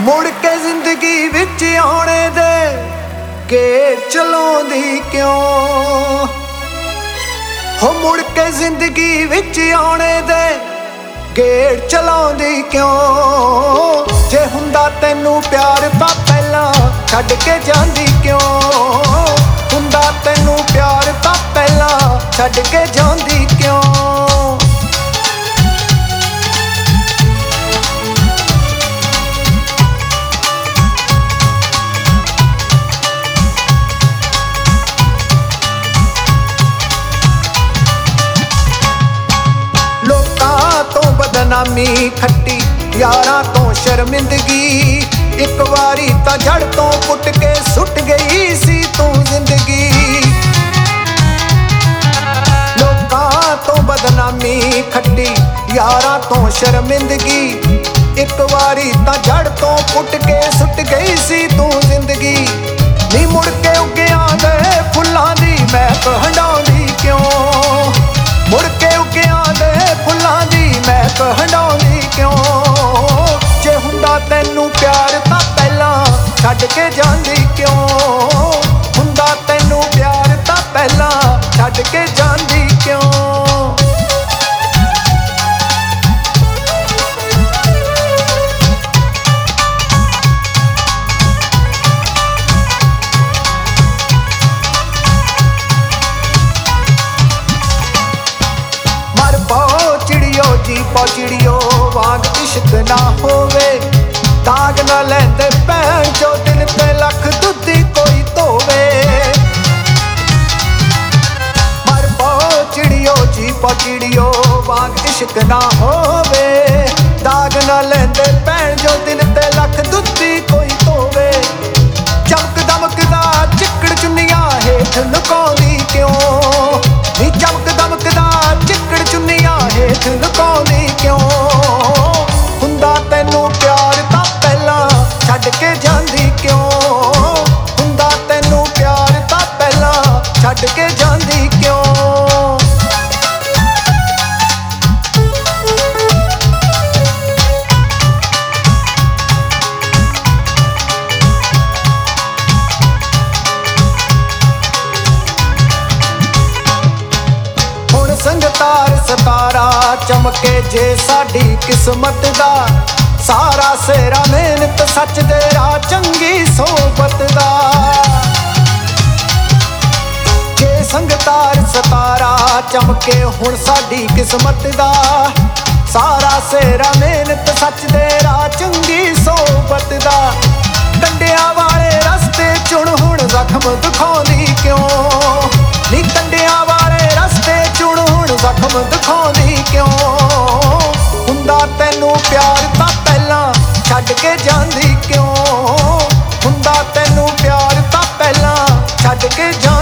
ਮੁੜ ਕੇ ਜ਼ਿੰਦਗੀ ਵਿੱਚ ਆਉਣੇ ਦੇ ਗੇੜ ਚਲਾਉਂਦੀ ਕਿਉਂ ਹੋ ਮੁੜ ਕੇ ਜ਼ਿੰਦਗੀ ਵਿੱਚ ਆਉਣੇ ਦੇ ਗੇੜ ਚਲਾਉਂਦੀ ਕਿਉਂ ਜੇ ਹੁੰਦਾ ਤੈਨੂੰ ਪਿਆਰ ਤਾਂ ਪਹਿਲਾਂ ਛੱਡ ਕੇ ਜਾਂਦੀ ਕਿਉਂ ਹੁੰਦਾ ਤੈਨੂੰ ਪਿਆਰ ਤਾਂ ਪਹਿਲਾਂ ਛੱਡ ਕੇ ਜਾਂਦੀ ਕਿਉਂ ਬਦਨਾਮੀ ਖੱਟੀ ਯਾਰਾਂ ਤੋਂ ਸ਼ਰਮਿੰਦਗੀ ਇੱਕ ਵਾਰੀ ਤਾਂ ਜੜ ਤੋਂ ਪੁੱਟ ਕੇ ਸੁੱਟ ਗਈ ਸੀ ਤੂੰ ਜ਼ਿੰਦਗੀ ਲੋਕਾਂ ਤੋਂ ਬਦਨਾਮੀ ਖੱਟੀ ਯਾਰਾਂ ਤੋਂ ਸ਼ਰਮਿੰਦਗੀ ਇੱਕ ਵਾਰੀ ਤਾਂ ਜੜ ਤੋਂ ਪੁੱਟ ਕੇ ਸੁੱਟ ਗਈ ਸੀ ਤੂੰ ਜ਼ਿੰਦਗੀ ਨੀ ਮੁੜ ਕੇ ਉੱਗਿਆਂ ਦੇ ਫੁੱਲਾਂ ਦੀ ਮਹਿਕ ਹੰਡਾਉਂਦੀ ਕਿਉਂ ਮੁੜ ਕੇ ਉੱਗਿਆਂ ਦੇ ਫੁੱਲਾਂ ਦੀ ਮਹਿਕ ਹੰਡਾਉਂਦੀ ਕਿਉਂ ਜੇ ਹੁੰਦਾ ਤੈਨੂੰ ਪਿਆਰ ਤਾਂ ਪਹਿਲਾਂ ਛੱਡ ਕੇ ਜਾਂਦੀ ਕਿਉਂ ਹੁੰਦਾ ਤੈਨੂੰ ਪਿਆਰ ਤਾਂ ਪਹਿਲਾਂ ਛੱਡ ਕੇ ਜਾਂਦੀ ਕਿਉਂ ਜੀ ਪੌਚੜੀਓ ਵਾਂਗ ਇਸ਼ਕ ਨਾ ਹੋਵੇ ਦਾਗ ਨਾ ਲੈਂਦੇ ਭੈਣ ਜੋ ਦਿਲ ਤੇ ਲੱਖ ਦੁੱਧੀ ਕੋਈ ਧੋਵੇ ਮਰ ਪੌਚੜੀਓ ਜੀ ਪੌਚੜੀਓ ਵਾਂਗ ਇਸ਼ਕ ਨਾ ਹੋਵੇ ਦਾਗ ਨਾ ਲੈਂਦੇ ਭੈਣ ਜੋ ਦਿਲ ਤੇ ਲੱਖ ਦੁੱਧੀ ਕੋਈ ਧੋਵੇ ਚਮਕ ਦਮਕਦਾ ਚਿੱਕੜ ਚੁੰਨੀਆਂ ਹੇਠ ਲੁਕਾਉਂਦੀ ਕਿਉਂ ਨੀ ਚਮਕ ਦਮਕਦਾ ਚਿੱਕੜ ਚੁੰਨੀਆਂ ਹੇਠ ਲੁਕਾਉਂਦੀ ਕਿਉਂ ਹੁੰਦਾ ਤੈਨੂੰ ਪਿਆਰ ਤਾਂ ਪਹਿਲਾਂ ਛੱਡ ਕੇ ਜਾਂਦੀ ਕਿਉਂ ਹੁੰਦਾ ਤੈਨੂੰ ਪਿਆਰ ਤਾਂ ਪਹਿਲਾਂ ਛੱਡ ਕੇ ਜਾਂਦੀ ਕਿਉਂ ਸੰਗਤਾਰ ਸਤਾਰਾ ਚਮਕੇ ਜੇ ਸਾਡੀ ਕਿਸਮਤ ਦਾ ਸਾਰਾ ਸੇਰਾ ਮਿਹਨਤ ਸੱਚ ਦੇ ਰਾਹ ਚੰਗੀ ਸੋਬਤ ਦਾ ਜੇ ਸੰਗਤਾਰ ਸਤਾਰਾ ਚਮਕੇ ਹੁਣ ਸਾਡੀ ਕਿਸਮਤ ਦਾ ਸਾਰਾ ਸੇਰਾ ਮਿਹਨਤ ਸੱਚ ਦੇ ਰਾਹ ਚੰਗੀ ਸੋਬਤ ਦਾ ਕੰਡਿਆਂ ਵਾਲੇ ਰਸਤੇ ਚੁਣ ਹੁਣ ਜ਼ਖਮ ਦਿਖਾਉਂਦੀ ਕਿਉਂ ਨੀ ਕੰਡਿਆਂ ਵਾਲੇ ਰਸਤੇ ਚੁਣ ਹੁਣ ਜ਼ਖਮ ਦਿਖਾਉਂਦੀ ਕਿਉਂ ਹੁੰਦਾ ਤੈਨੂੰ ਪਿਆਰ ਤਾਂ ਪਹਿਲਾਂ ਛੱਡ ਕੇ ਜਾਂਦੀ ਕਿਉਂ ਹੁੰਦਾ ਤੈਨੂੰ ਪਿਆਰ ਤਾਂ ਪਹਿਲਾਂ ਛੱਡ ਕੇ